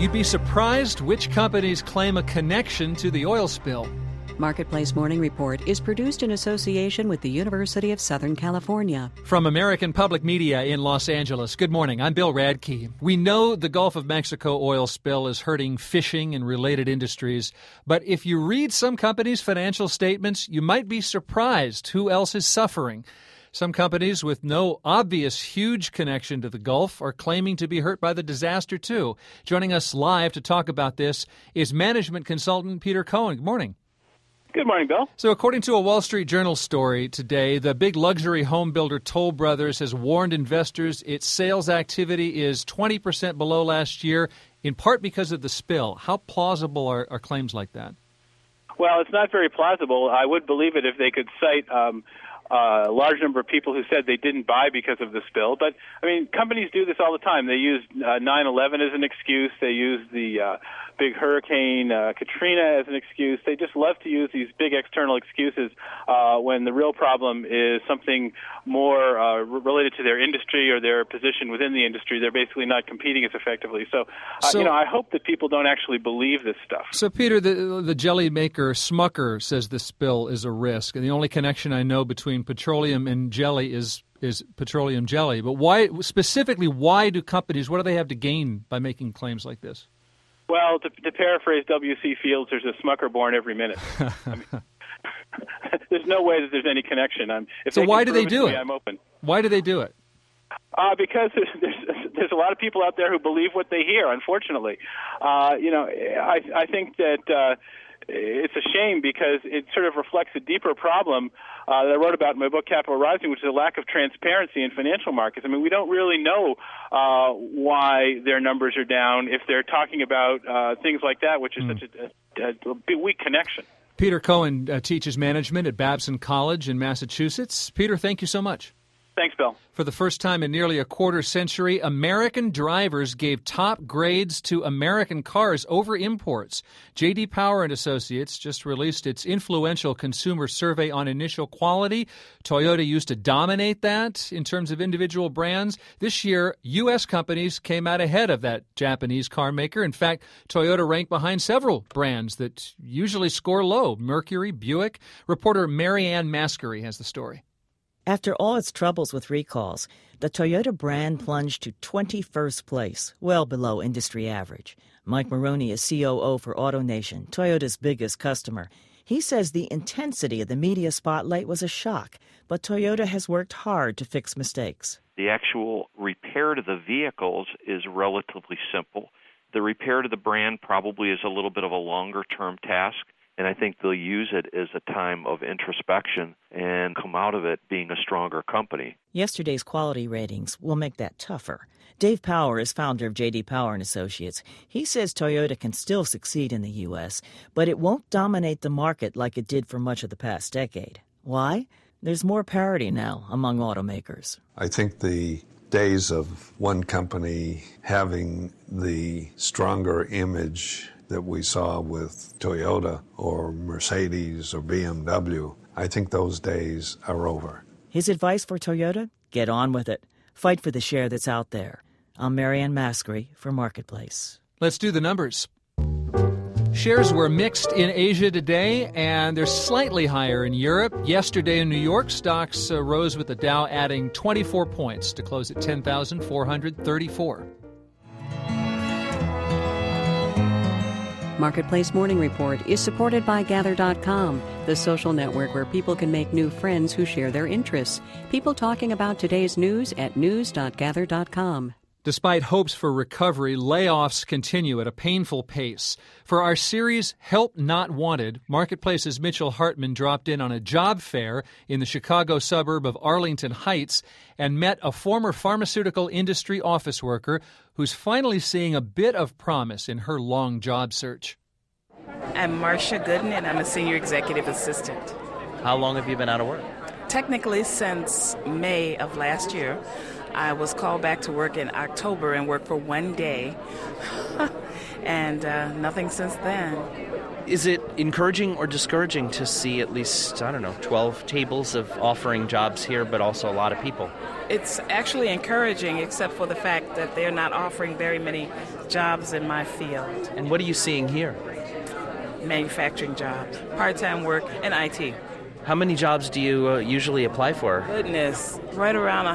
You'd be surprised which companies claim a connection to the oil spill. Marketplace Morning Report is produced in association with the University of Southern California. From American Public Media in Los Angeles, good morning. I'm Bill Radke. We know the Gulf of Mexico oil spill is hurting fishing and related industries, but if you read some companies' financial statements, you might be surprised who else is suffering. Some companies with no obvious huge connection to the Gulf are claiming to be hurt by the disaster, too. Joining us live to talk about this is management consultant Peter Cohen. Good morning. Good morning, Bill. So according to a Wall Street Journal story today, the big luxury home builder Toll Brothers has warned investors its sales activity is 20% below last year, in part because of the spill. How plausible are claims like that? Well, it's not very plausible. I would believe it if they could cite a large number of people who said they didn't buy because of the spill. But, I mean, companies do this all the time. They use 9/11 as an excuse. They use the big hurricane Katrina as an excuse. They just love to use these big external excuses when the real problem is something more related to their industry or their position within the industry. They're basically not competing as effectively. So I hope that people don't actually believe this stuff. So, Peter, the jelly maker Smucker says the spill is a risk, and the only connection I know between petroleum and jelly is petroleum jelly. But why do companies, what do they have to gain by making claims like this? Well, to paraphrase W.C. Fields, there's a Smucker born every minute. I mean, there's no way that there's any connetion. So why do they do it? I'm open. Why do they do it? Because there's a lot of people out there who believe what they hear, unfortunately. I think that it's a shame because it sort of reflects a deeper problem that I wrote about in my book, Capital Rising, which is a lack of transparency in financial markets. I mean, we don't really know why their numbers are down if they're talking about things like that, which is such a weak connection. Peter Cohen teaches management at Babson College in Massachusetts. Peter, thank you so much. Thanks, Bill. For the first time in nearly a quarter century, American drivers gave top grades to American cars over imports. J.D. Power and Associates just released its influential consumer survey on initial quality. Toyota used to dominate that in terms of individual brands. This year, U.S. companies came out ahead of that Japanese car maker. In fact, Toyota ranked behind several brands that usually score low: Mercury, Buick. Reporter Marianne Mascari has the story. After all its troubles with recalls, the Toyota brand plunged to 21st place, well below industry average. Mike Maroney is COO for AutoNation, Toyota's biggest customer. He says the intensity of the media spotlight was a shock, but Toyota has worked hard to fix mistakes. The actual repair to the vehicles is relatively simple. The repair to the brand probably is a little bit of a longer-term task. And I think they'll use it as a time of introspection and come out of it being a stronger company. Yesterday's quality ratings will make that tougher. Dave Power is founder of J.D. Power and Associates. He says Toyota can still succeed in the U.S., but it won't dominate the market like it did for much of the past decade. Why? There's more parity now among automakers. I think the days of one company having the stronger image that we saw with Toyota or Mercedes or BMW, I think those days are over. His advice for Toyota? Get on with it. Fight for the share that's out there. I'm Marianne Mascari for Marketplace. Let's do the numbers. Shares were mixed in Asia today, and they're slightly higher in Europe. Yesterday in New York, stocks rose with the Dow adding 24 points to close at 10,434. Marketplace Morning Report is supported by Gather.com, the social network where people can make new friends who share their interests. People talking about today's news at news.gather.com. Despite hopes for recovery, layoffs continue at a painful pace. For our series, Help Not Wanted, Marketplace's Mitchell Hartman dropped in on a job fair in the Chicago suburb of Arlington Heights and met a former pharmaceutical industry office worker who's finally seeing a bit of promise in her long job search. I'm Marcia Gooden, and I'm a senior executive assistant. How long have you been out of work? Technically, since May of last year. I was called back to work in October and worked for one day. and nothing since then. Is it encouraging or discouraging to see at least, 12 tables of offering jobs here, but also a lot of people? It's actually encouraging, except for the fact that they're not offering very many jobs in my field. And what are you seeing here? Manufacturing jobs, part-time work, and IT. How many jobs do you usually apply for? Goodness, right around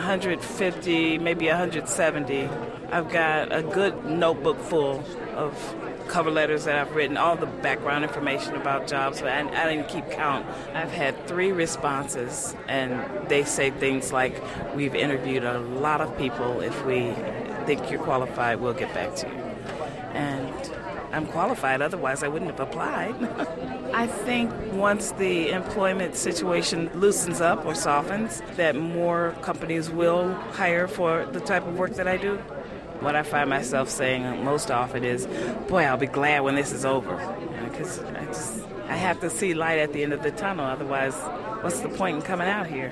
150, maybe 170. I've got a good notebook full of cover letters that I've written, all the background information about jobs, but I didn't keep count. I've had 3 responses, and they say things like, we've interviewed a lot of people. If we think you're qualified, we'll get back to you. And I'm qualified, otherwise I wouldn't have applied. I think once the employment situation loosens up or softens, that more companies will hire for the type of work that I do. What I find myself saying most often is, boy, I'll be glad when this is over. Because I have to see light at the end of the tunnel, otherwise what's the point in coming out here?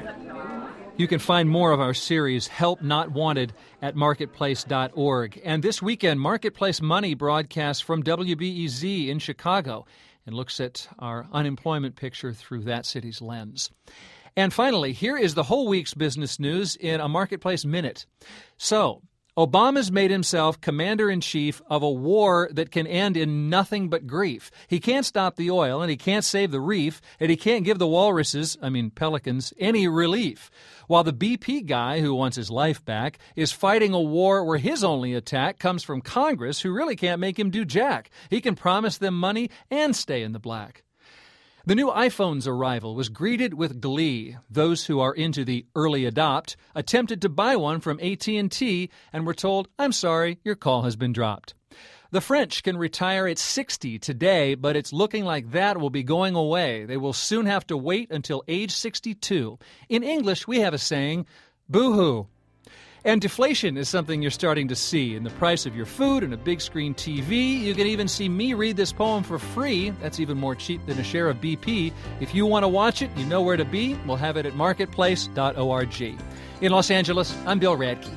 You can find more of our series, Help Not Wanted, at marketplace.org. And this weekend, Marketplace Money broadcasts from WBEZ in Chicago and looks at our unemployment picture through that city's lens. And finally, here is the whole week's business news in a Marketplace Minute. So, Obama's made himself commander-in-chief of a war that can end in nothing but grief. He can't stop the oil, and he can't save the reef, and he can't give the walruses, pelicans, any relief. While the BP guy, who wants his life back, is fighting a war where his only attack comes from Congress, who really can't make him do jack. He can promise them money and stay in the black. The new iPhone's arrival was greeted with glee. Those who are into the early adopt attempted to buy one from AT&T and were told, "I'm sorry, your call has been dropped." The French can retire at 60 today, but it's looking like that will be going away. They will soon have to wait until age 62. In English, we have a saying, boo-hoo. And deflation is something you're starting to see in the price of your food and a big screen TV. You can even see me read this poem for free. That's even more cheap than a share of BP. If you want to watch it, you know where to be. We'll have it at marketplace.org. In Los Angeles, I'm Bill Radke.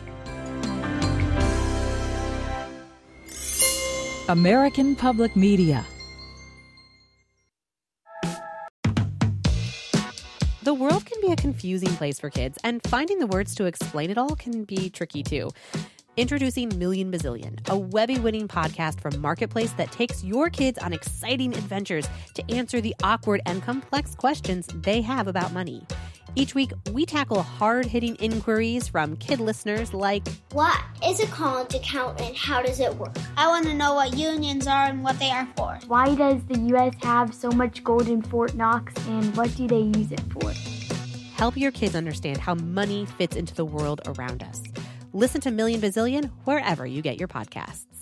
American Public Media. The world can be a confusing place for kids, and finding the words to explain it all can be tricky too. Introducing Million Bazillion, a Webby-winning podcast from Marketplace that takes your kids on exciting adventures to answer the awkward and complex questions they have about money. Each week, we tackle hard-hitting inquiries from kid listeners like, what is a college account and how does it work? I want to know what unions are and what they are for. Why does the U.S. have so much gold in Fort Knox and what do they use it for? Help your kids understand how money fits into the world around us. Listen to Million Bazillion wherever you get your podcasts.